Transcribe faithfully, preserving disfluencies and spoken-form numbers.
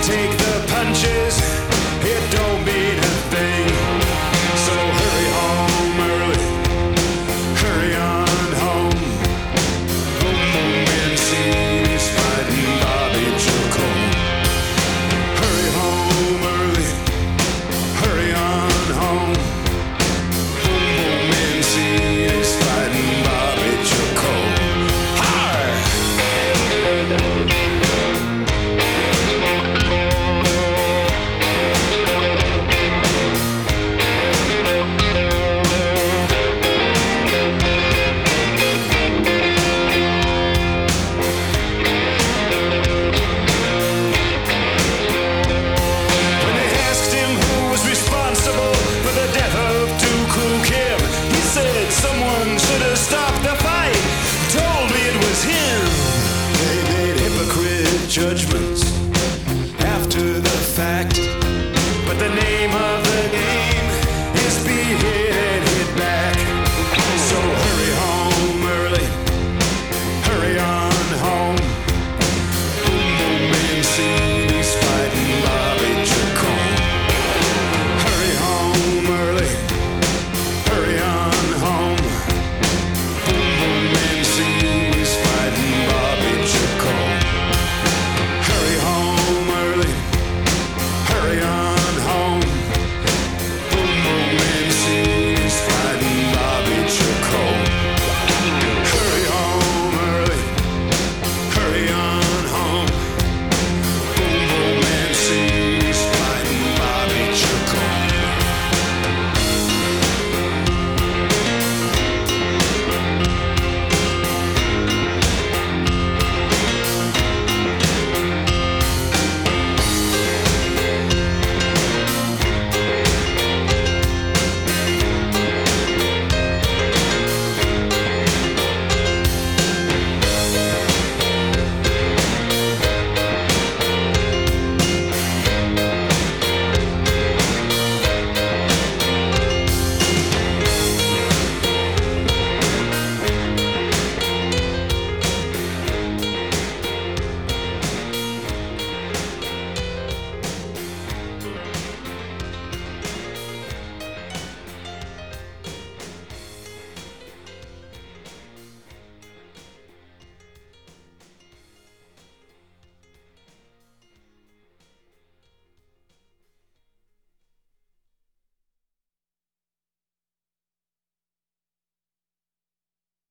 take the punches, it don't mean a thing. So hurry home early, hurry on home. Boom, boom, Mancini's fighting Bobby Chacon. Hurry home early, hurry on home. Boom, boom, Mancini's fighting Bobby Chacon. Hi! When they asked him who was responsible for the death of Dooku Kim, he said someone should have stopped the fight. Told me it was him. They made hypocrite judgments after the fact.